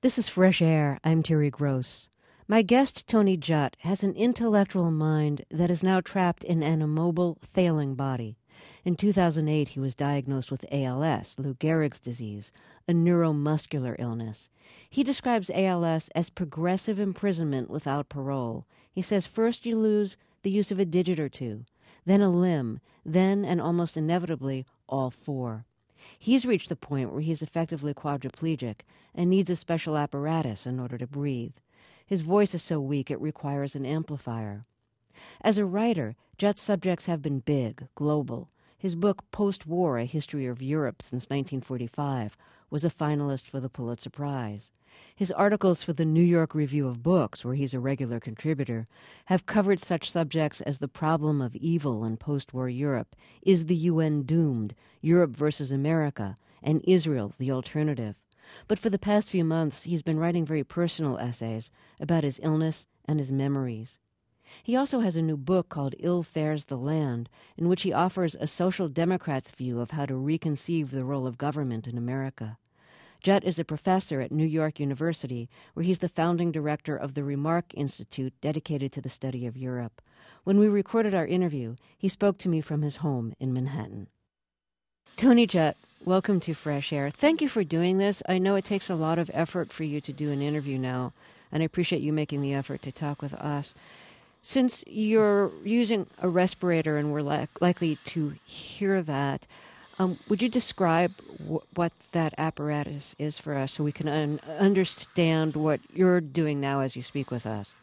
This is Fresh Air. I'm Terry Gross. My guest, Tony Judt, has an intellectual mind that is now trapped in an immobile, failing body. In 2008, he was diagnosed with ALS, Lou Gehrig's disease, a neuromuscular illness. He describes ALS as progressive imprisonment without parole. He says first you lose the use of a digit or two, then a limb, then, and almost inevitably, all four. He's reached the point where he's effectively quadriplegic and needs a special apparatus in order to breathe. His voice is so weak it requires an amplifier. As a writer, Jut's subjects have been big, global. His book, Post-War, A History of Europe Since 1945, was a finalist for the Pulitzer Prize. His articles for the New York Review of Books, where he's a regular contributor, have covered such subjects as the problem of evil in post-war Europe, Is the UN Doomed?, Europe versus America, and Israel, the Alternative. But for the past few months, he's been writing very personal essays about his illness and his memories. He also has a new book called Ill Fares the Land, in which he offers a social democrat's view of how to reconceive the role of government in America. Judt is a professor at New York University, where he's the founding director of the Remark Institute dedicated to the study of Europe. When we recorded our interview, he spoke to me from his home in Manhattan. Tony Judt, welcome to Fresh Air. Thank you for doing this. I know it takes a lot of effort for you to do an interview now, and I appreciate you making the effort to talk with us. Since you're using a respirator and we're likely to hear that, would you describe what that apparatus is for us so we can understand what you're doing now as you speak with us?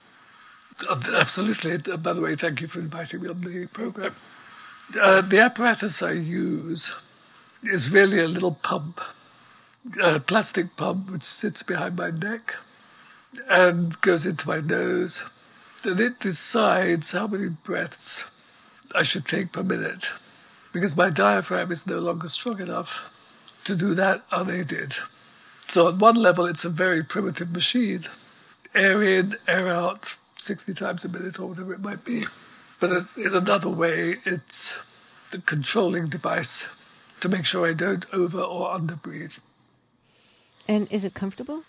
Absolutely. By the way, thank you for inviting me on the program. The apparatus I use is really a little pump, a plastic pump which sits behind my neck and goes into my nose. And it decides how many breaths I should take per minute, because my diaphragm is no longer strong enough to do that unaided. So on one level, it's a very primitive machine. Air in, air out, 60 times a minute or whatever it might be. But in another way, it's the controlling device to make sure I don't over or under breathe. And is it comfortable?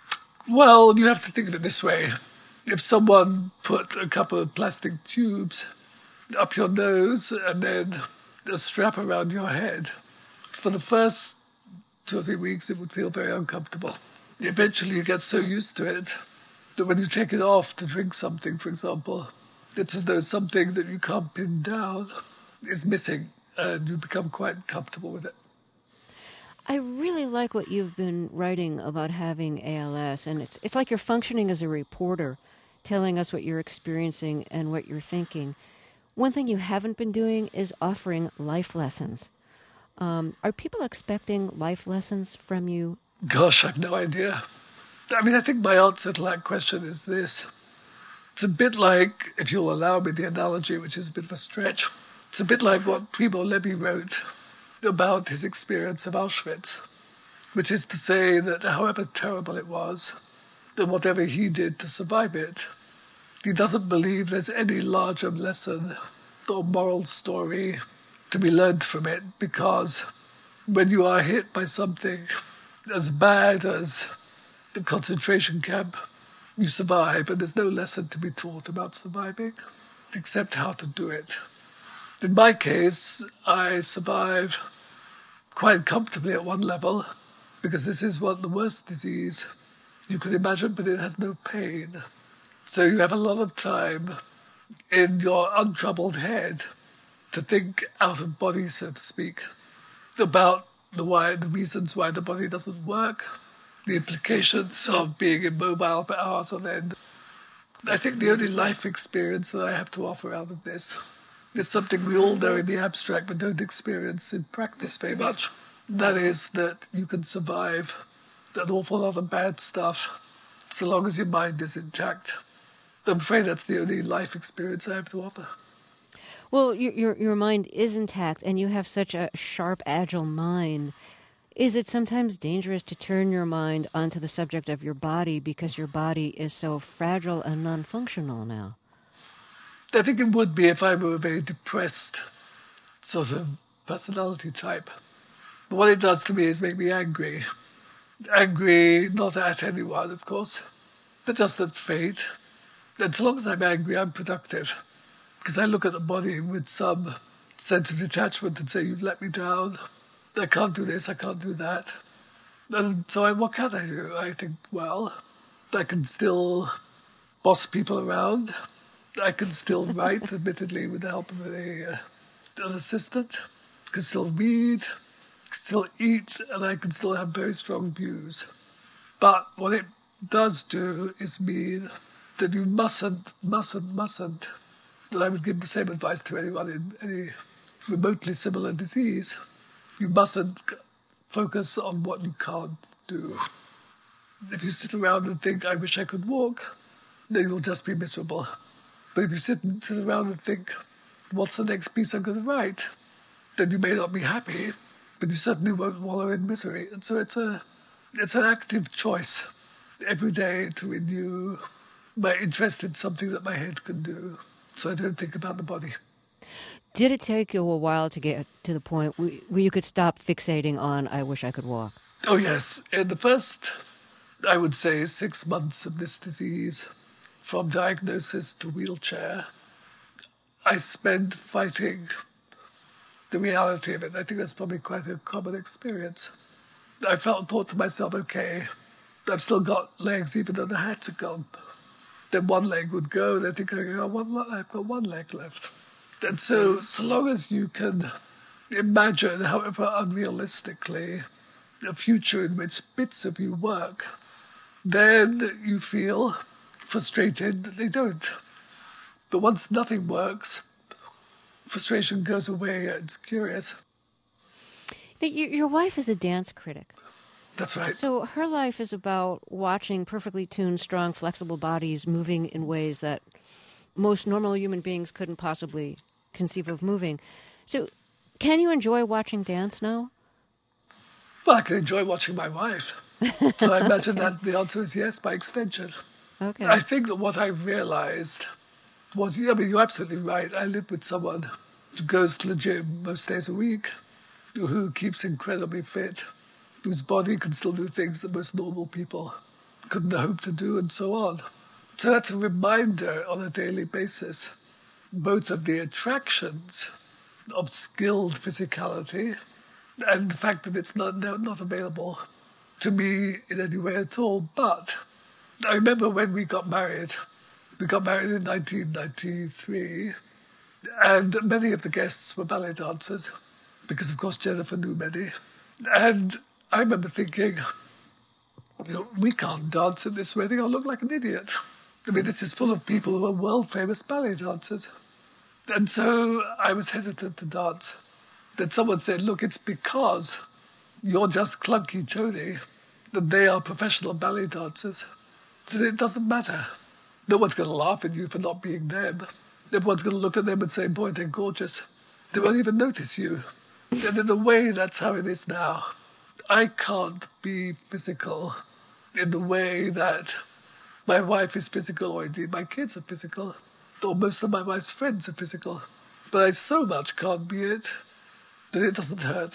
Well, you have to think of it this way. If someone put a couple of plastic tubes up your nose and then a strap around your head, for the first 2 or 3 weeks it would feel very uncomfortable. Eventually you get so used to it that when you take it off to drink something, for example, it's as though something that you can't pin down is missing and you become quite comfortable with it. I really like what you've been writing about having ALS, and it's like you're functioning as a reporter, telling us what you're experiencing and what you're thinking. One thing you haven't been doing is offering life lessons. Are people expecting life lessons from you? Gosh, I've no idea. I think my answer to that question is this. It's a bit like, if you'll allow me the analogy, which is a bit of a stretch, it's a bit like what Primo Levi wrote about his experience of Auschwitz, which is to say that however terrible it was, and whatever he did to survive it, he doesn't believe there's any larger lesson or moral story to be learned from it, because when you are hit by something as bad as the concentration camp, you survive, and there's no lesson to be taught about surviving, except how to do it. In my case, I survive quite comfortably at one level, because this is the worst disease you can imagine, but it has no pain. So you have a lot of time in your untroubled head to think out of body, so to speak, about the reasons why the body doesn't work, the implications of being immobile for hours on end. I think the only life experience that I have to offer out of this is something we all know in the abstract but don't experience in practice very much. That is that you can survive an awful lot of bad stuff so long as your mind is intact. I'm afraid that's the only life experience I have to offer. Well, your mind is intact, and you have such a sharp, agile mind. Is it sometimes dangerous to turn your mind onto the subject of your body because your body is so fragile and non-functional now? I think it would be if I were a very depressed sort of personality type. But what it does to me is make me angry. Angry, not at anyone, of course, but just at fate. And so long as I'm angry, I'm productive. Because I look at the body with some sense of detachment and say, you've let me down. I can't do this, I can't do that. And so what can I do? I think, well, I can still boss people around. I can still write, admittedly, with the help of an assistant. I can still read, I can still eat, and I can still have very strong views. But what it does do is mean that you mustn't, and I would give the same advice to anyone in any remotely similar disease, you mustn't focus on what you can't do. If you sit around and think, I wish I could walk, then you'll just be miserable. But if you sit around and think, what's the next piece I'm going to write, then you may not be happy, but you certainly won't wallow in misery. And so it's an active choice every day to renew my interest in something that my head can do, so I don't think about the body. Did it take you a while to get to the point where you could stop fixating on, I wish I could walk? Oh, yes. In the first, I would say, 6 months of this disease, from diagnosis to wheelchair, I spent fighting the reality of it. I think that's probably quite a common experience. I thought to myself, okay, I've still got legs even though the hats are gone. Then one leg would go, and I think I've got one leg left. And so long as you can imagine, however unrealistically, a future in which bits of you work, then you feel frustrated that they don't. But once nothing works, frustration goes away. It's curious. But your wife is a dance critic. That's right. So her life is about watching perfectly tuned, strong, flexible bodies moving in ways that most normal human beings couldn't possibly conceive of moving. So can you enjoy watching dance now? Well, I can enjoy watching my wife. So I imagine that the answer is yes, by extension. Okay. I think that what I realized was, I mean, you're absolutely right. I live with someone who goes to the gym most days a week, who keeps incredibly fit, whose body can still do things that most normal people couldn't hope to do, and so on. So that's a reminder on a daily basis, both of the attractions of skilled physicality and the fact that it's not available to me in any way at all. But I remember when we got married in 1993, and many of the guests were ballet dancers, because of course Jennifer knew many. And I remember thinking, we can't dance in this wedding, I'll look like an idiot. I mean, this is full of people who are world-famous ballet dancers. And so I was hesitant to dance. Then someone said, look, it's because you're just clunky Tony that they are professional ballet dancers. So it doesn't matter. No one's going to laugh at you for not being them. Everyone's going to look at them and say, boy, they're gorgeous. They won't even notice you. And in a way, that's how it is now. I can't be physical in the way that my wife is physical, or indeed my kids are physical, or most of my wife's friends are physical. But I so much can't be it that it doesn't hurt.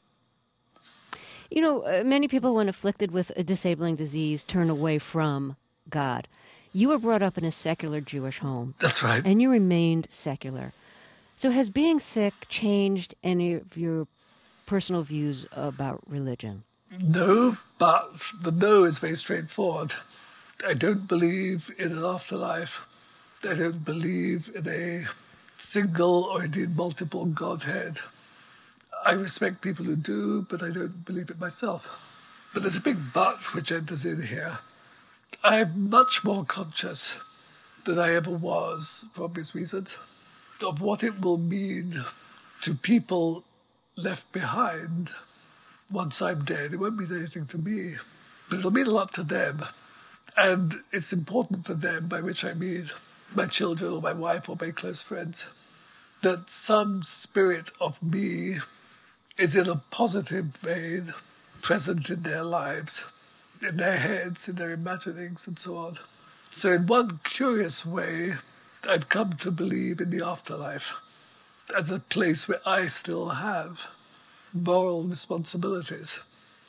You know, many people, when afflicted with a disabling disease, turn away from God. You were brought up in a secular Jewish home. That's right. And you remained secular. So has being sick changed any of your personal views about religion? No, but the no is very straightforward. I don't believe in an afterlife. I don't believe in a single or indeed multiple Godhead. I respect people who do, but I don't believe it myself. But there's a big but which enters in here. I'm much more conscious than I ever was, for obvious reasons, of what it will mean to people left behind once I'm dead. It won't mean anything to me, but it'll mean a lot to them. And it's important for them, by which I mean my children or my wife or my close friends, that some spirit of me is in a positive vein present in their lives, in their heads, in their imaginings, and so on. So in one curious way, I've come to believe in the afterlife as a place where I still have moral responsibilities.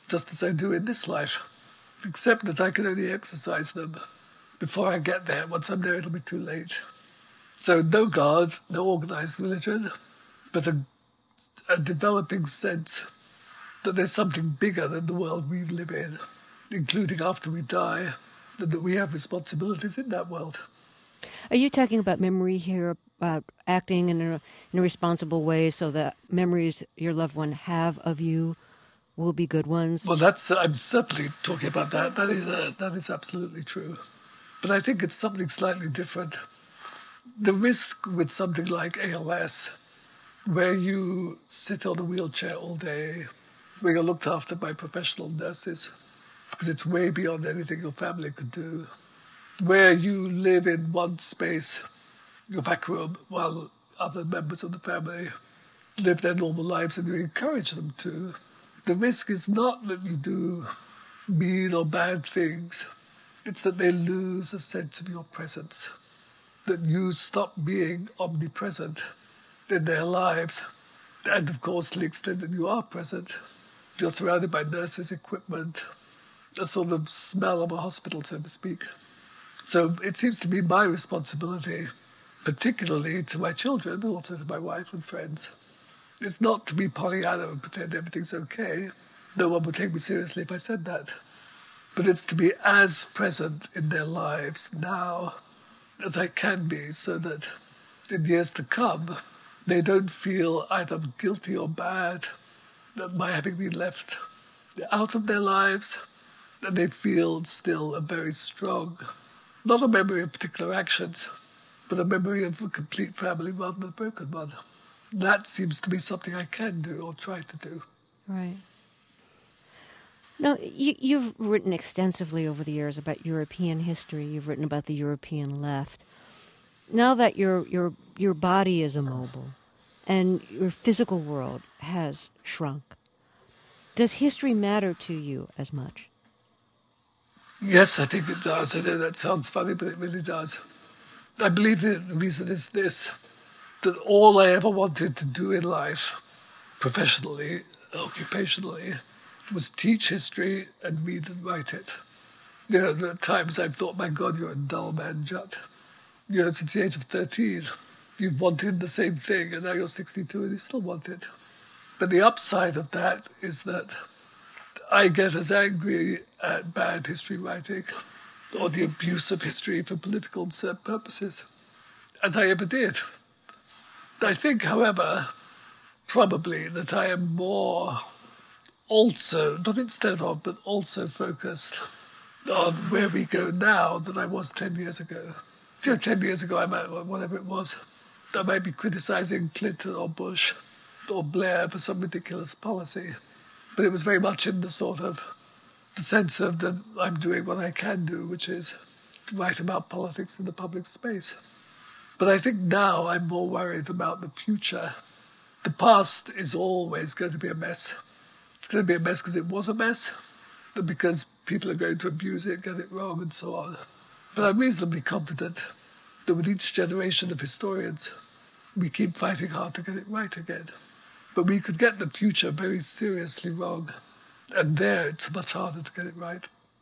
just as I do in this life, except that I can only exercise them before I get there. Once I'm there, it'll be too late. So no God, no organized religion, but a developing sense that there's something bigger than the world we live in, including after we die, and that we have responsibilities in that world. Are you talking about memory here, about acting in a responsible way so that memories your loved one have of you will be good ones? Well, I'm certainly talking about that. That is absolutely true. But I think it's something slightly different. The risk with something like ALS, where you sit on a wheelchair all day, where you're looked after by professional nurses, because it's way beyond anything your family could do, where you live in one space, your back room, while other members of the family live their normal lives and you encourage them to. The risk is not that you do mean or bad things. It's that they lose a sense of your presence, that you stop being omnipresent in their lives. And of course, to the extent that you are present, you're surrounded by nurses, equipment, a sort of smell of a hospital, so to speak. So it seems to be my responsibility, particularly to my children, but also to my wife and friends. It's not to be Pollyanna and pretend everything's okay. No one would take me seriously if I said that. But it's to be as present in their lives now as I can be, so that in years to come, they don't feel either guilty or bad that my having been left out of their lives, and they feel still a very strong, not a memory of particular actions, but a memory of a complete family rather than a broken one. That seems to be something I can do or try to do. Right. Now, you've written extensively over the years about European history. You've written about the European left. Now that your body is immobile and your physical world has shrunk, does history matter to you as much? Yes, I think it does. I know that sounds funny, but it really does. I believe the reason is this, that all I ever wanted to do in life, professionally, occupationally, was teach history and read and write it. You know, there are times I've thought, my God, you're a dull man, Judd. You know, since the age of 13, you've wanted the same thing, and now you're 62 and you still want it. But the upside of that is that I get as angry at bad history writing or the abuse of history for political purposes as I ever did. I think, however, probably that I am more also, not instead of, but also focused on where we go now than I was 10 years ago. You know, 10 years ago, I might, whatever it was, I might be criticizing Clinton or Bush or Blair for some ridiculous policy. But it was very much in the sort of the sense of that I'm doing what I can do, which is to write about politics in the public space. But I think now I'm more worried about the future. The past is always going to be a mess. It's going to be a mess because it was a mess, and because people are going to abuse it, get it wrong, and so on. But I'm reasonably confident that with each generation of historians, we keep fighting hard to get it right again. But we could get the future very seriously wrong, and there it's much harder to get it right.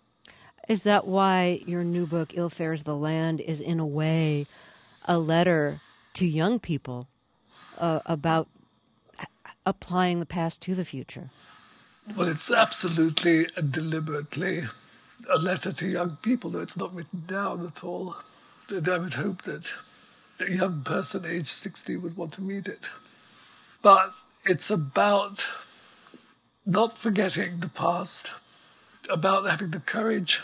Is that why your new book, Ill Fares the Land, is in a way a letter to young people about applying the past to the future? Well, it's absolutely and deliberately a letter to young people, though it's not written down at all. And I would hope that a young person aged 60 would want to read it. But it's about not forgetting the past, about having the courage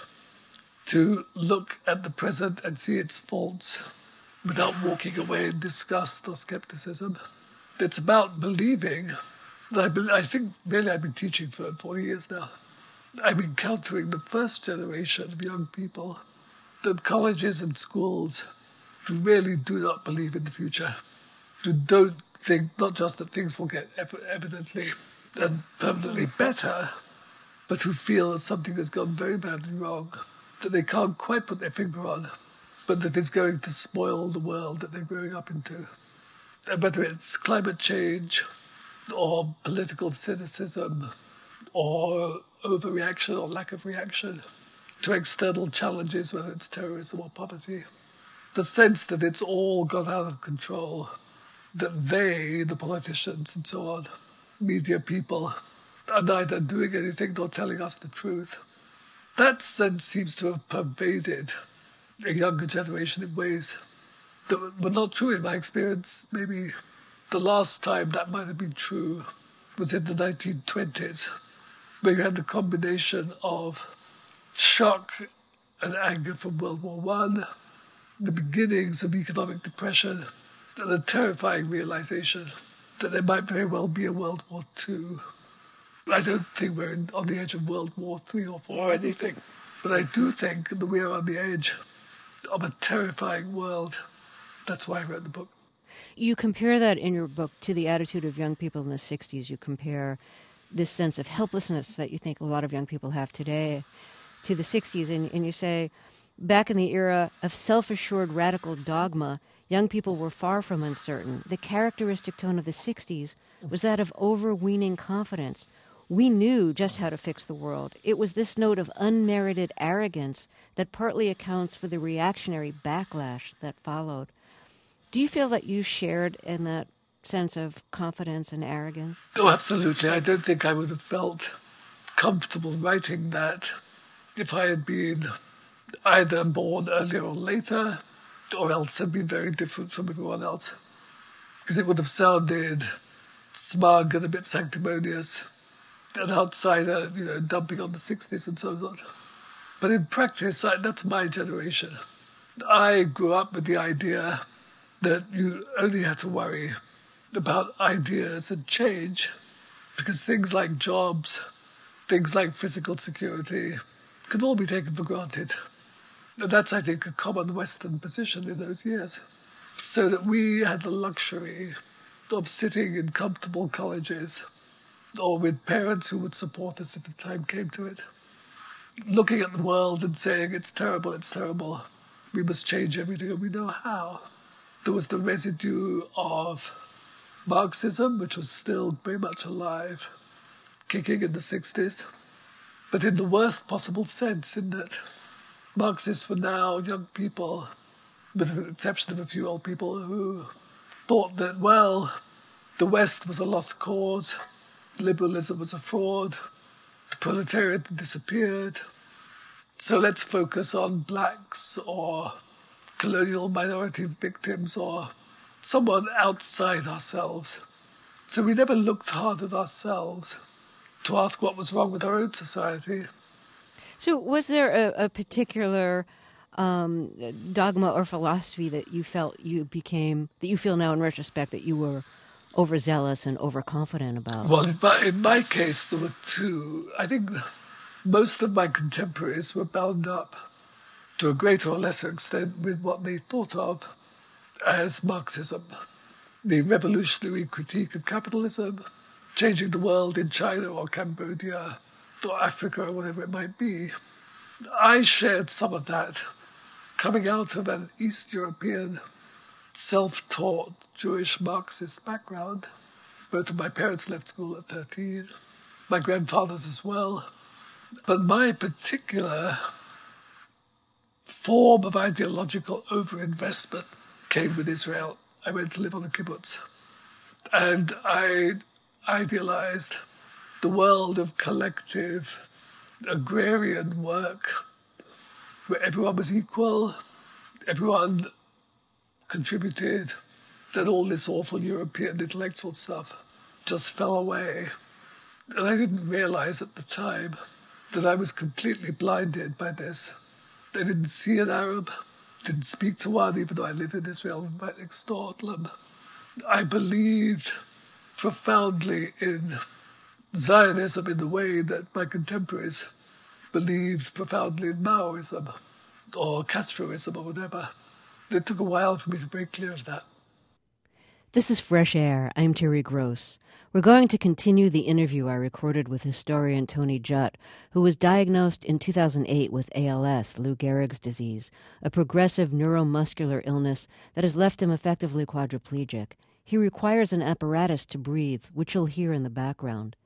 to look at the present and see its faults without walking away in disgust or skepticism. It's about believing. I think really I've been teaching for 40 years now. I'm encountering the first generation of young people at colleges and schools who really do not believe in the future, who don't think not just that things will get evidently and permanently better, but who feel that something has gone very badly wrong, that they can't quite put their finger on, but that is going to spoil the world that they're growing up into. And whether it's climate change or political cynicism or overreaction or lack of reaction to external challenges, whether it's terrorism or poverty. The sense that it's all gone out of control, that they, the politicians and so on, media people, are neither doing anything nor telling us the truth. That sense seems to have pervaded a younger generation in ways that were not true in my experience. Maybe the last time that might have been true was in the 1920s, where you had the combination of shock and anger from World War I, the beginnings of economic depression, and a terrifying realization that there might very well be a World War II. I don't think we're on the edge of World War III or IV or anything, but I do think that we are on the edge of a terrifying world. That's why I wrote the book. You compare that in your book to the attitude of young people in the 60s. You compare this sense of helplessness that you think a lot of young people have today to the 60s, and you say, back in the era of self-assured radical dogma, young people were far from uncertain. The characteristic tone of the 60s was that of overweening confidence. We knew just how to fix the world. It was this note of unmerited arrogance that partly accounts for the reactionary backlash that followed. Do you feel that you shared in that sense of confidence and arrogance? Oh, absolutely. I don't think I would have felt comfortable writing that if I had been either born earlier or later, or else had been very different from everyone else. Because it would have sounded smug and a bit sanctimonious, an outsider, dumping on the 60s and so on. But in practice, that's my generation. I grew up with the idea that you only had to worry about ideas and change, because things like jobs, things like physical security, could all be taken for granted. And that's, I think, a common Western position in those years. So that we had the luxury of sitting in comfortable colleges or with parents who would support us if the time came to it, looking at the world and saying, it's terrible, we must change everything, and we know how. There was the residue of Marxism, which was still very much alive, kicking in the 60s, but in the worst possible sense, in that Marxists were now young people, with the exception of a few old people, who thought that, well, the West was a lost cause, liberalism was a fraud, the proletariat had disappeared, so let's focus on blacks or colonial minority victims or someone outside ourselves. So we never looked hard at ourselves to ask what was wrong with our own society. So was there a particular dogma or philosophy that you felt you became, that you feel now in retrospect that you were overzealous and overconfident about? Well, in my case, there were two. I think most of my contemporaries were bound up to a greater or lesser extent with what they thought of as Marxism, the revolutionary critique of capitalism, changing the world in China or Cambodia or Africa or whatever it might be. I shared some of that, coming out of an East European, self-taught Jewish Marxist background. Both of my parents left school at 13, my grandfathers as well. But my particular form of ideological overinvestment came with Israel. I went to live on a kibbutz, and I idealized the world of collective agrarian work where everyone was equal, everyone contributed, that all this awful European intellectual stuff just fell away. And I didn't realize at the time that I was completely blinded by this. I didn't see an Arab, didn't speak to one, even though I lived in Israel right next door to them. I believed profoundly in Zionism in the way that my contemporaries believed profoundly in Maoism or Castroism or whatever. It took a while for me to break clear of that. This is Fresh Air. I'm Terry Gross. We're going to continue the interview I recorded with historian Tony Judt, who was diagnosed in 2008 with ALS, Lou Gehrig's disease, a progressive neuromuscular illness that has left him effectively quadriplegic. He requires an apparatus to breathe, which you'll hear in the background.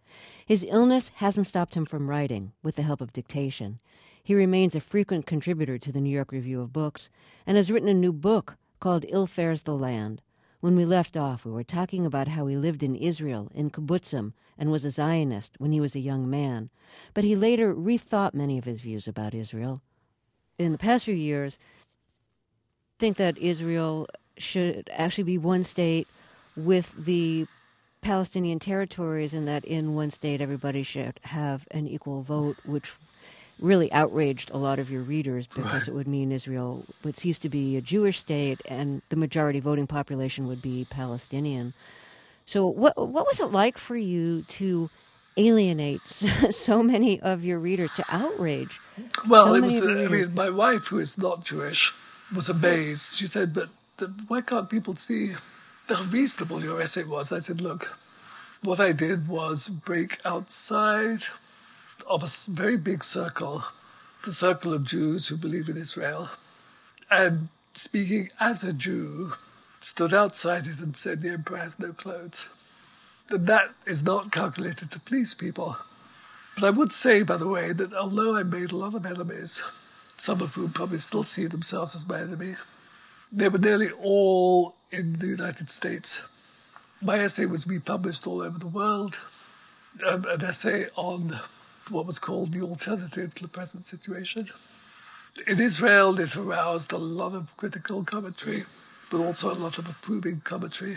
His illness hasn't stopped him from writing, with the help of dictation. He remains a frequent contributor to the New York Review of Books and has written a new book called Ill Fares the Land. When we left off, we were talking about how he lived in Israel, in kibbutzim, and was a Zionist when he was a young man. But he later rethought many of his views about Israel. In the past few years, I think that Israel should actually be one state with the Palestinian territories, and that in one state everybody should have an equal vote, which really outraged a lot of your readers because it would mean Israel would cease to be a Jewish state and the majority voting population would be Palestinian. So what was it like for you to alienate so many of your readers, to outrage Well, my wife, who is not Jewish, was amazed. She said, but why can't people see how reasonable your essay was? I said, look, what I did was break outside of a very big circle, the circle of Jews who believe in Israel, and speaking as a Jew, stood outside it and said the emperor has no clothes. And that is not calculated to please people. But I would say, by the way, that although I made a lot of enemies, some of whom probably still see themselves as my enemy, they were nearly all in the United States. My essay was republished all over the world, an essay on what was called the alternative to the present situation. In Israel, it aroused a lot of critical commentary, but also a lot of approving commentary.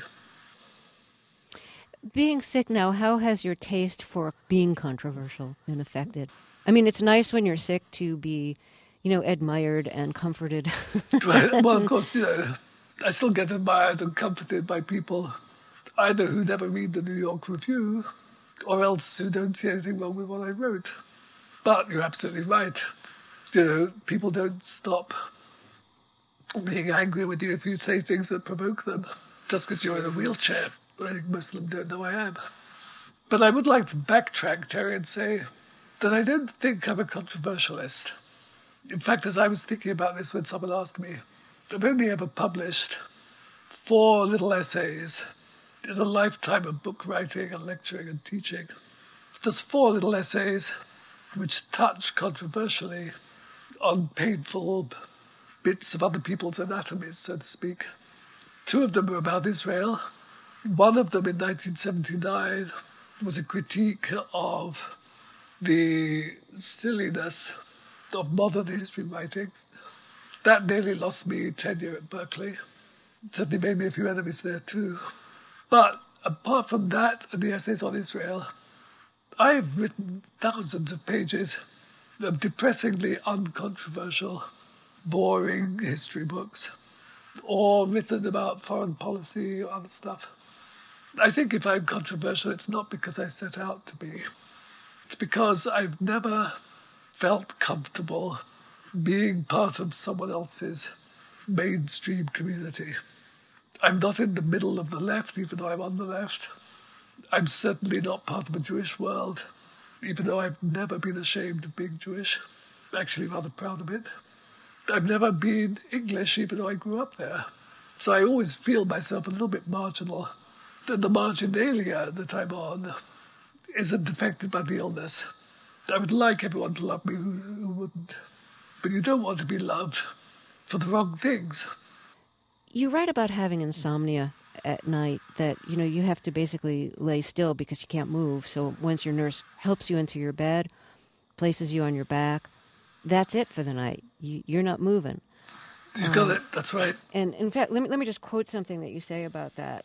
Being sick now, how has your taste for being controversial been affected? I mean, it's nice when you're sick to be, admired and comforted. Right. Well, of course, I still get admired and comforted by people either who never read the New York Review or else who don't see anything wrong with what I wrote. But you're absolutely right. People don't stop being angry with you if you say things that provoke them, just because you're in a wheelchair. I think most of them don't know I am. But I would like to backtrack, Terry, and say that I don't think I'm a controversialist. In fact, as I was thinking about this when someone asked me, I've only ever published 4 little essays in a lifetime of book writing and lecturing and teaching. Just 4 little essays which touch controversially on painful bits of other people's anatomies, so to speak. 2 of them are about Israel. One of them in 1979 was a critique of the silliness of modern history writings. That nearly lost me tenure at Berkeley. It certainly made me a few enemies there too. But apart from that and the essays on Israel, I've written thousands of pages of depressingly uncontroversial, boring history books, or written about foreign policy or other stuff. I think if I'm controversial, it's not because I set out to be. It's because I've never felt comfortable being part of someone else's mainstream community. I'm not in the middle of the left, even though I'm on the left. I'm certainly not part of a Jewish world, even though I've never been ashamed of being Jewish. I'm actually rather proud of it. I've never been English, even though I grew up there. So I always feel myself a little bit marginal. And the marginalia that I'm on isn't affected by the illness. I would like everyone to love me who wouldn't. But you don't want to be loved for the wrong things. You write about having insomnia at night, that, you have to basically lay still because you can't move. So once your nurse helps you into your bed, places you on your back, that's it for the night. You're not moving. You got it. That's right. And in fact, let me just quote something that you say about that.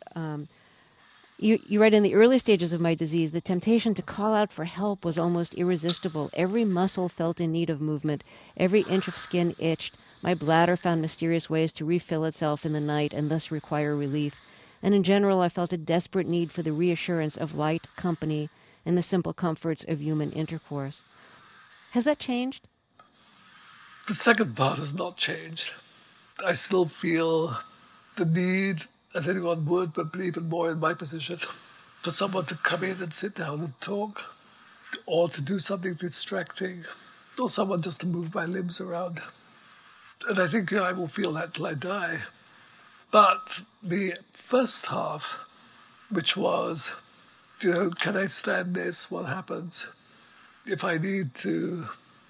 You write, in the early stages of my disease, the temptation to call out for help was almost irresistible. Every muscle felt in need of movement. Every inch of skin itched. My bladder found mysterious ways to refill itself in the night and thus require relief. And in general, I felt a desperate need for the reassurance of light, company, and the simple comforts of human intercourse. Has that changed? The second part has not changed. I still feel the need, as anyone would, but even more in my position, for someone to come in and sit down and talk, or to do something distracting, or someone just to move my limbs around. And I think I will feel that till I die. But the first half, which was can I stand this? What happens if I need to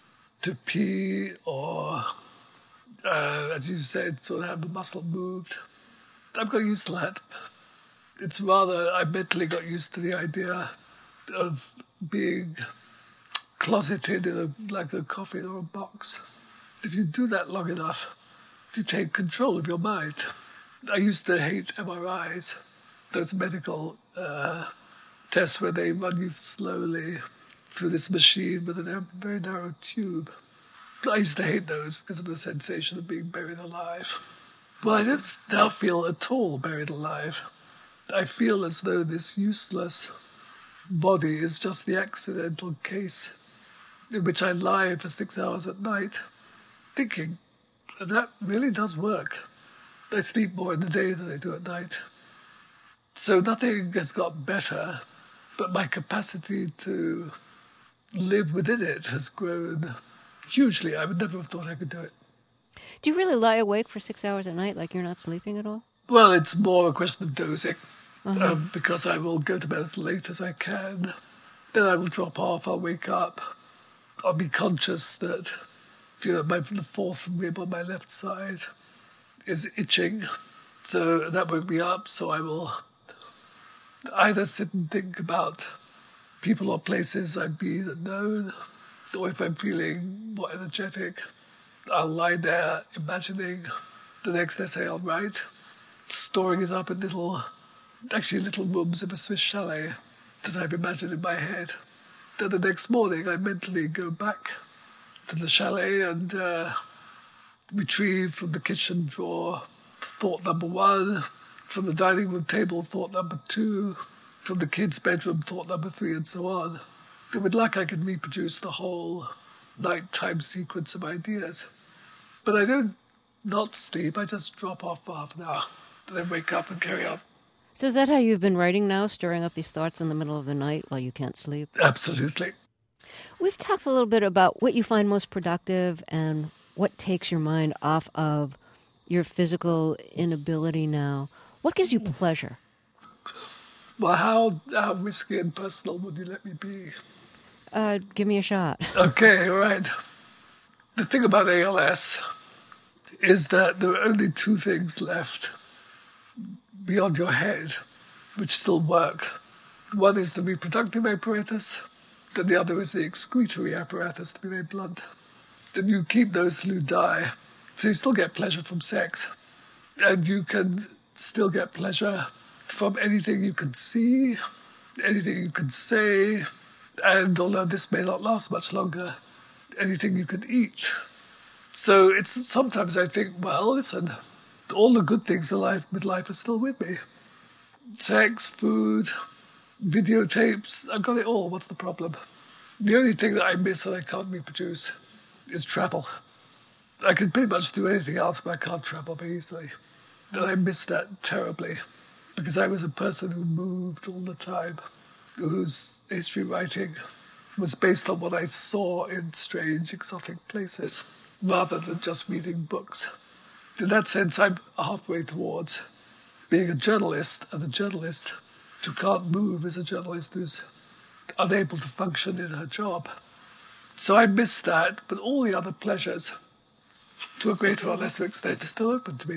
pee or, as you said, sort of have the muscle moved? I've got used to that. It's rather, I mentally got used to the idea of being closeted in like a coffin or a box. If you do that long enough, you take control of your mind. I used to hate MRIs, those medical tests where they run you slowly through this machine with a very narrow tube. I used to hate those because of the sensation of being buried alive. Well, I don't now feel at all buried alive. I feel as though this useless body is just the accidental case in which I lie for 6 hours at night, thinking, and that really does work. I sleep more in the day than I do at night. So nothing has got better, but my capacity to live within it has grown hugely. I would never have thought I could do it. Do you really lie awake for 6 hours at night, like you're not sleeping at all? Well, it's more a question of dosing, because I will go to bed as late as I can. Then I will drop off, I'll wake up. I'll be conscious that, the fourth rib on my left side is itching. So that woke me up, so I will either sit and think about people or places I've been and known, or if I'm feeling more energetic, I'll lie there imagining the next essay I'll write, storing it up in little rooms of a Swiss chalet that I've imagined in my head. Then the next morning I mentally go back to the chalet and retrieve from the kitchen drawer thought number 1, from the dining room table thought number 2, from the kids' bedroom thought number 3, and so on. And with luck I can reproduce the whole nighttime sequence of ideas. But I don't not sleep, I just drop off for half an hour, and then wake up and carry on. So is that how you've been writing now, stirring up these thoughts in the middle of the night while you can't sleep? Absolutely. We've talked a little bit about what you find most productive and what takes your mind off of your physical inability now. What gives you pleasure? Well, how risky and personal would you let me be? Give me a shot. Okay, all right. The thing about ALS is that there are only 2 things left beyond your head which still work. One is the reproductive apparatus, then the other is the excretory apparatus, to be very blunt. Then you keep those till you die. So you still get pleasure from sex. And you can still get pleasure from anything you can see, anything you can say, and although this may not last much longer, anything you can eat. So it's sometimes I think, well, listen, all the good things in life, midlife are still with me. Sex, food, videotapes, I've got it all. What's the problem? The only thing that I miss that I can't reproduce is travel. I can pretty much do anything else, but I can't travel very easily. And I miss that terribly, because I was a person who moved all the time, whose history writing was based on what I saw in strange, exotic places, rather than just reading books. In that sense, I'm halfway towards being a journalist, and a journalist who can't move is a journalist who's unable to function in her job. So I miss that, but all the other pleasures, to a greater or lesser extent, are still open to me.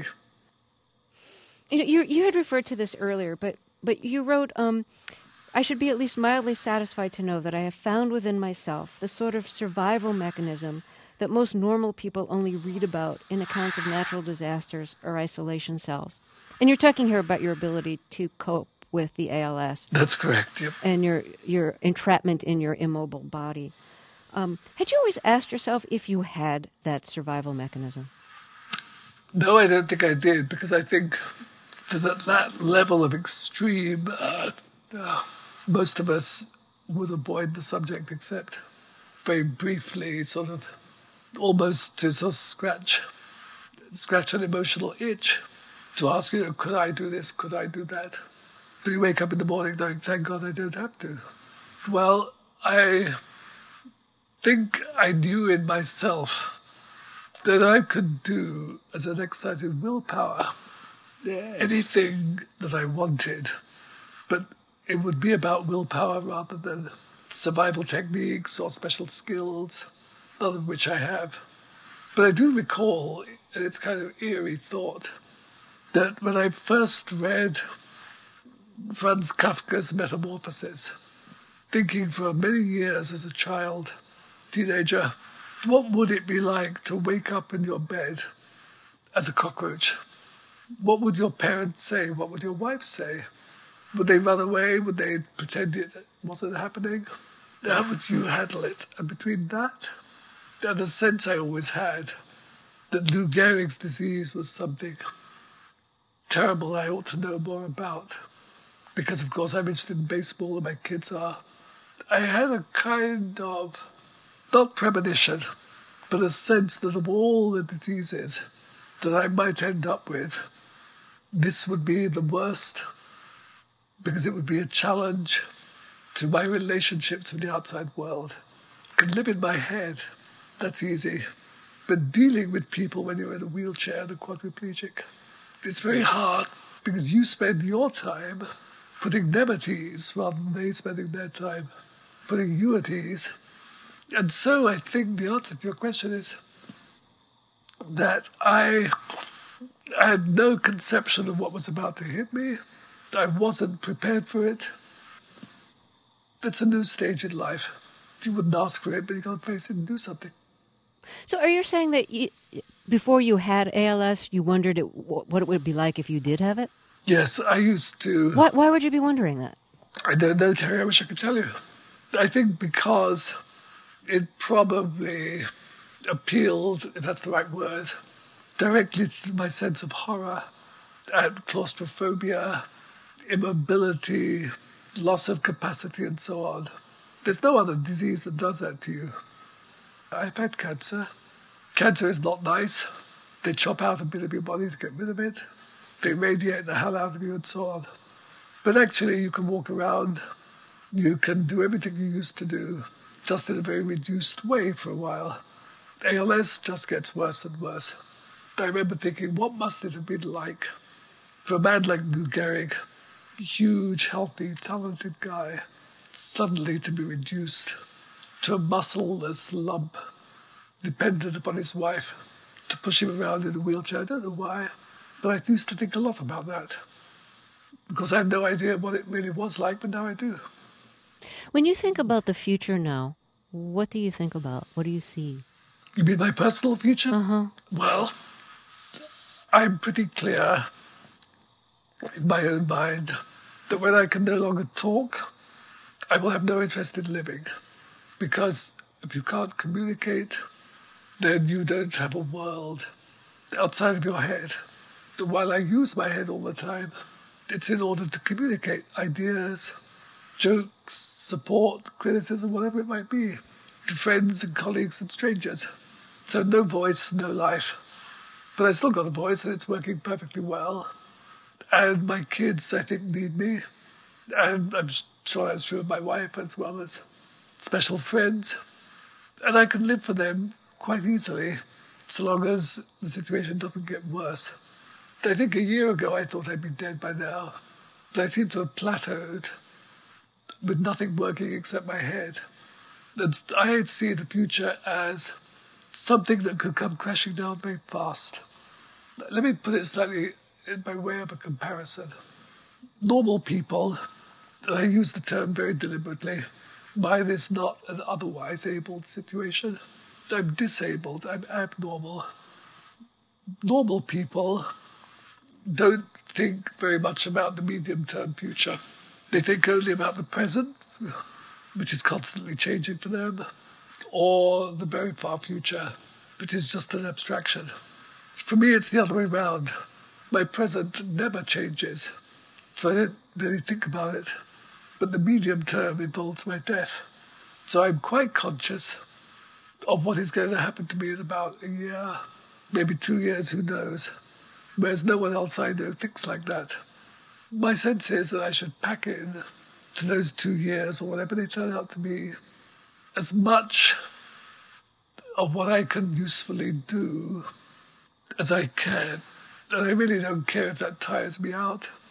You had referred to this earlier, but you wrote, I should be at least mildly satisfied to know that I have found within myself the sort of survival mechanism that most normal people only read about in accounts of natural disasters or isolation cells. And you're talking here about your ability to cope with the ALS. That's correct, yep. And your entrapment in your immobile body. Had you always asked yourself if you had that survival mechanism? No, I don't think I did, because I think to that level of extreme, most of us would avoid the subject except very briefly, sort of almost to sort of scratch an emotional itch, to ask, could I do this, could I do that? But you wake up in the morning knowing, thank God I don't have to. Well, I think I knew in myself that I could do, as an exercise in willpower, anything that I wanted, but it would be about willpower rather than survival techniques or special skills, none of which I have. But I do recall, and it's kind of eerie thought, that when I first read Franz Kafka's Metamorphosis, thinking for many years as a child, teenager, what would it be like to wake up in your bed as a cockroach? What would your parents say? What would your wife say? Would they run away? Would they pretend it wasn't happening? How would you handle it? And between that and the sense I always had that Lou Gehrig's disease was something terrible I ought to know more about, because of course I'm interested in baseball and my kids are, I had a kind of, not premonition, but a sense that of all the diseases that I might end up with, this would be the worst, because it would be a challenge to my relationships with the outside world. I can live in my head, that's easy. But dealing with people when you're in a wheelchair and a quadriplegic, it's very hard, because you spend your time putting them at ease rather than they spending their time putting you at ease. And so I think the answer to your question is that I had no conception of what was about to hit me. I wasn't prepared for it. It's a new stage in life. You wouldn't ask for it, but you can't face it and do something. So are you saying that before you had ALS, you wondered what it would be like if you did have it? Yes, I used to. Why would you be wondering that? I don't know, Terry. I wish I could tell you. I think because it probably appealed, if that's the right word, directly to my sense of horror and claustrophobia, immobility, loss of capacity, and so on. There's no other disease that does that to you. I've had cancer. Cancer is not nice. They chop out a bit of your body to get rid of it. They radiate the hell out of you and so on. But actually, you can walk around. You can do everything you used to do, just in a very reduced way for a while. ALS just gets worse and worse. I remember thinking, what must it have been like for a man like Lou Gehrig, huge, healthy, talented guy, suddenly to be reduced to a muscleless lump, dependent upon his wife to push him around in a wheelchair. I don't know why, but I used to think a lot about that, because I had no idea what it really was like, but now I do. When you think about the future now, what do you think about? What do you see? You mean my personal future? Uh-huh. Well, I'm pretty clear in my own mind that when I can no longer talk, I will have no interest in living. Because if you can't communicate, then you don't have a world outside of your head. And while I use my head all the time, it's in order to communicate ideas, jokes, support, criticism, whatever it might be, to friends and colleagues and strangers. So no voice, no life. But I still got a voice, and it's working perfectly well. And my kids, I think, need me. And I'm sure that's true of my wife, as well as special friends. And I can live for them quite easily, so long as the situation doesn't get worse. I think a year ago I thought I'd be dead by now. But I seem to have plateaued with nothing working except my head. And I see the future as something that could come crashing down very fast. Let me put it slightly in by way of a comparison. Normal people, and I use the term very deliberately, mine is not an otherwise abled situation. I'm disabled, I'm abnormal. Normal people don't think very much about the medium-term future. They think only about the present, which is constantly changing for them, or the very far future, which is just an abstraction. For me, it's the other way around. My present never changes, so I don't really think about it. But the medium term involves my death. So I'm quite conscious of what is going to happen to me in about a year, maybe 2 years, who knows. Whereas no one else I know thinks like that. My sense is that I should pack in to those 2 years, or whatever they turn out to be, as much of what I can usefully do as I can. And I really don't care if that tires me out.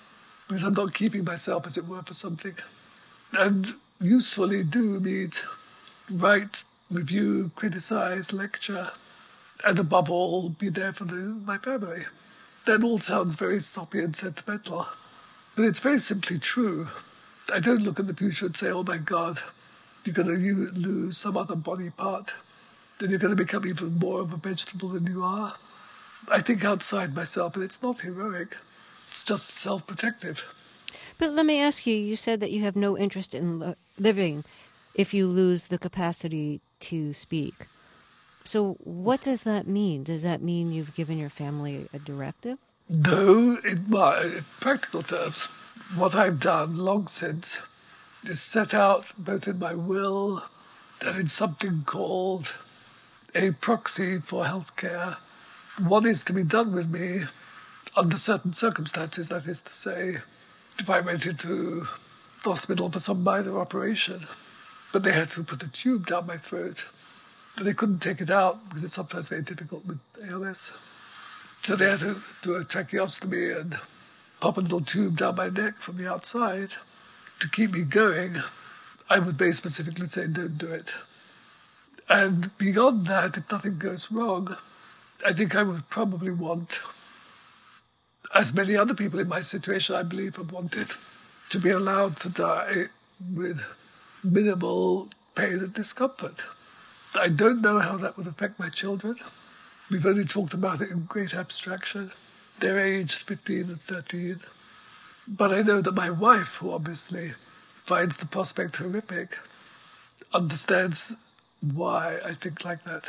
because I'm not keeping myself, as it were, for something. And usefully do means write, review, criticize, lecture, and above all, be there for my family. That all sounds very sloppy and sentimental, but it's very simply true. I don't look at the future and say, oh my God, you're going to lose some other body part, then you're going to become even more of a vegetable than you are. I think outside myself, and it's not heroic. It's just self-protective. But let me ask you, you said that you have no interest in living if you lose the capacity to speak. So what does that mean? Does that mean you've given your family a directive? No, in practical terms, what I've done long since is set out both in my will and in something called a proxy for healthcare. What is to be done with me under certain circumstances, that is to say, if I went into the hospital for some minor operation, but they had to put a tube down my throat, and they couldn't take it out because it's sometimes very difficult with ALS. So they had to do a tracheostomy and pop a little tube down my neck from the outside to keep me going. I would very specifically say, don't do it. And beyond that, if nothing goes wrong, I think I would probably want, as many other people in my situation, I believe, have wanted, to be allowed to die with minimal pain and discomfort. I don't know how that would affect my children. We've only talked about it in great abstraction. They're aged 15 and 13. But I know that my wife, who obviously finds the prospect horrific, understands why I think like that.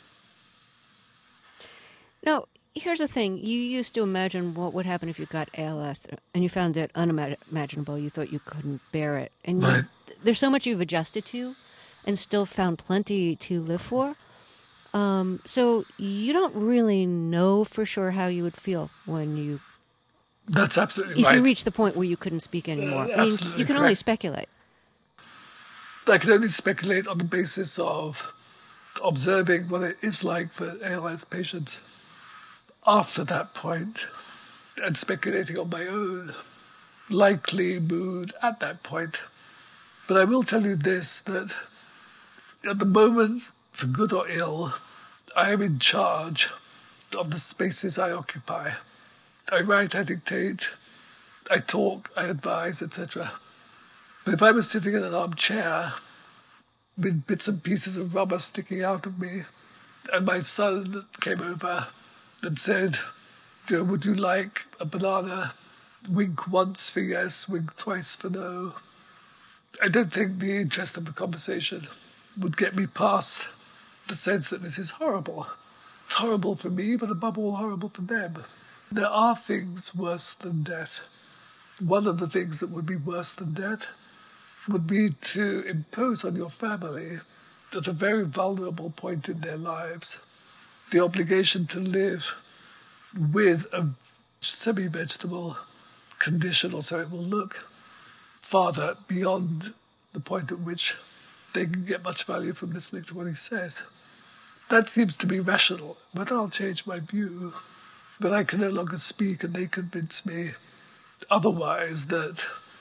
Now, here's the thing. You used to imagine what would happen if you got ALS, and you found it unimaginable. You thought you couldn't bear it. And Right. There's so much you've adjusted to and still found plenty to live for. So you don't really know for sure how you would feel when you... That's absolutely if right. you reach the point where you couldn't speak anymore. I mean, Absolutely you can correct. only speculate. I can only speculate on the basis of observing what it is like for ALS patients after that point and speculating on my own likely mood at that point. But I will tell you this, that at the moment, for good or ill, I am in charge of the spaces I occupy. I write, I dictate, I talk, I advise, etc. But if I was sitting in an armchair with bits and pieces of rubber sticking out of me, and my son came over and said, would you like a banana? Wink once for yes, wink twice for no. I don't think the interest of the conversation would get me past the sense that this is horrible. It's horrible for me, but above all horrible for them. There are things worse than death. One of the things that would be worse than death would be to impose on your family, at a very vulnerable point in their lives, the obligation to live with a semi-vegetable condition, or so it will look, farther beyond the point at which they can get much value from listening to what he says. That seems to be rational, but I'll change my view. But I can no longer speak, and they convince me otherwise that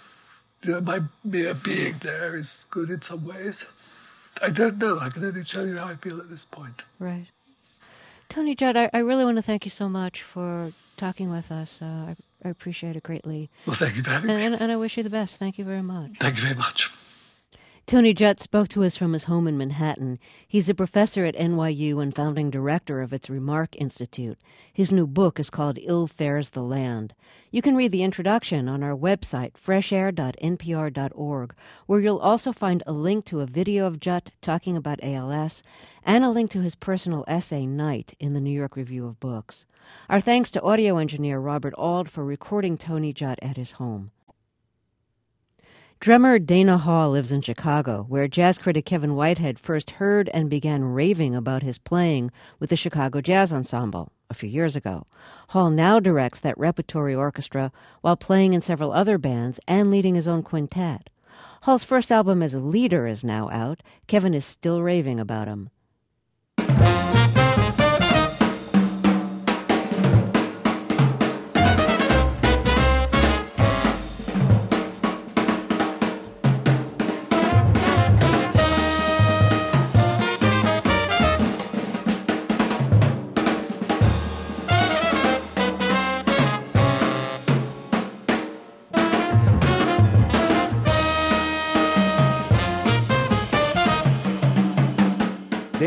my mere being there is good in some ways. I don't know. I can only tell you how I feel at this point. Right. Tony Judt, I really want to thank you so much for talking with us. I appreciate it greatly. Well, thank you for having me. And I wish you the best. Thank you very much. Thank you very much. Tony Judt spoke to us from his home in Manhattan. He's a professor at NYU and founding director of its Remark Institute. His new book is called Ill Fares the Land. You can read the introduction on our website, freshair.npr.org, where you'll also find a link to a video of Judt talking about ALS and a link to his personal essay, Night, in the New York Review of Books. Our thanks to audio engineer Robert Auld for recording Tony Judt at his home. Drummer Dana Hall lives in Chicago, where jazz critic Kevin Whitehead first heard and began raving about his playing with the Chicago Jazz Ensemble a few years ago. Hall now directs that repertory orchestra while playing in several other bands and leading his own quintet. Hall's first album as a leader is now out. Kevin is still raving about him.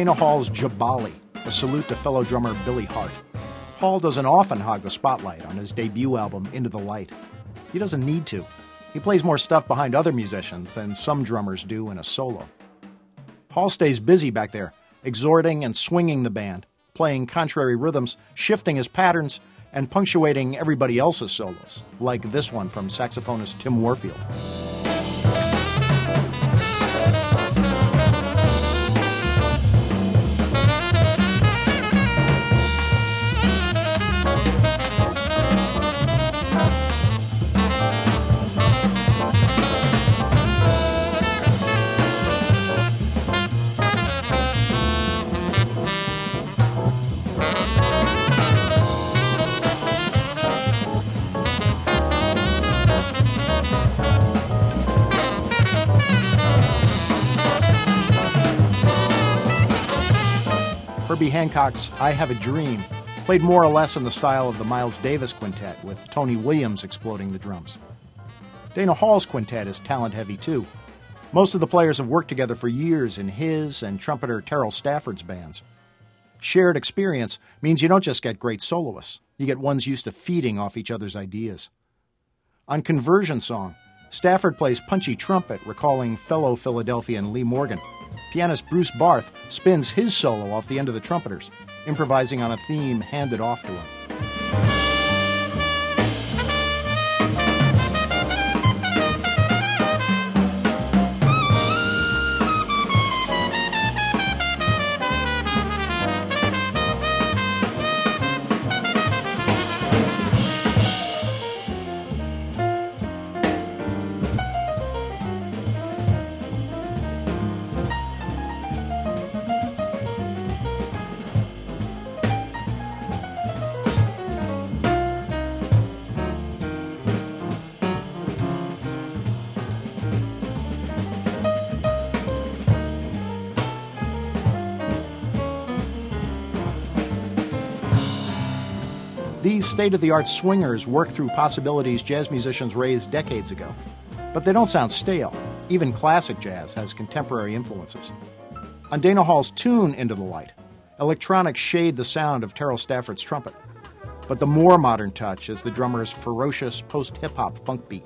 Dana Hall's Jabali, a salute to fellow drummer Billy Hart. Hall doesn't often hog the spotlight on his debut album, Into the Light. He doesn't need to. He plays more stuff behind other musicians than some drummers do in a solo. Hall stays busy back there, exhorting and swinging the band, playing contrary rhythms, shifting his patterns, and punctuating everybody else's solos, like this one from saxophonist Tim Warfield. Herbie Hancock's I Have a Dream played more or less in the style of the Miles Davis Quintet, with Tony Williams exploding the drums. Dana Hall's quintet is talent-heavy, too. Most of the players have worked together for years in his and trumpeter Terrell Stafford's bands. Shared experience means you don't just get great soloists, you get ones used to feeding off each other's ideas. On Conversion Song, Stafford plays punchy trumpet, recalling fellow Philadelphian Lee Morgan. Pianist Bruce Barth spins his solo off the end of the trumpeters, improvising on a theme handed off to him. These state-of-the-art swingers work through possibilities jazz musicians raised decades ago. But they don't sound stale. Even classic jazz has contemporary influences. On Dana Hall's tune, Into the Light, electronics shade the sound of Terrell Stafford's trumpet. But the more modern touch is the drummer's ferocious post-hip-hop funk beat.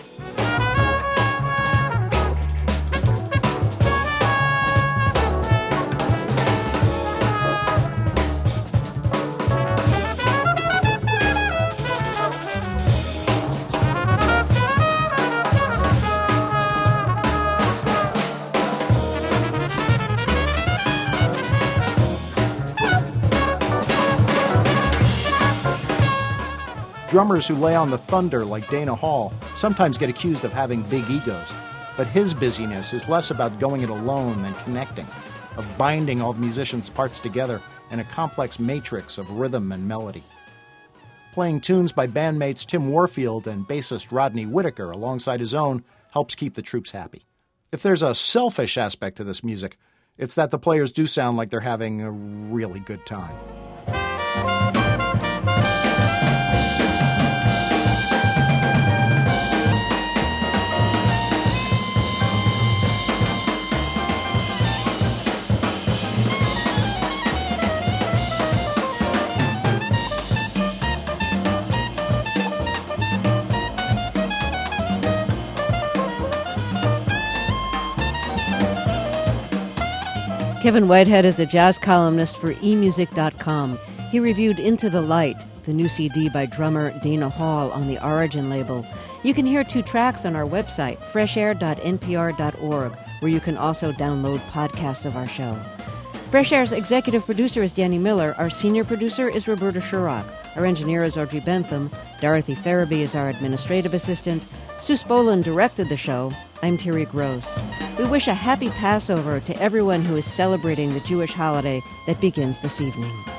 Drummers who lay on the thunder like Dana Hall sometimes get accused of having big egos, but his busyness is less about going it alone than connecting, of binding all the musicians' parts together in a complex matrix of rhythm and melody. Playing tunes by bandmates Tim Warfield and bassist Rodney Whitaker alongside his own helps keep the troops happy. If there's a selfish aspect to this music, it's that the players do sound like they're having a really good time. Kevin Whitehead is a jazz columnist for emusic.com. He reviewed Into the Light, the new CD by drummer Dana Hall on the Origin label. You can hear 2 tracks on our website, freshair.npr.org, where you can also download podcasts of our show. Fresh Air's executive producer is Danny Miller. Our senior producer is Roberta Shurrock. Our engineer is Audrey Bentham. Dorothy Farabee is our administrative assistant. Sue Spolin directed the show. I'm Terry Gross. We wish a happy Passover to everyone who is celebrating the Jewish holiday that begins this evening.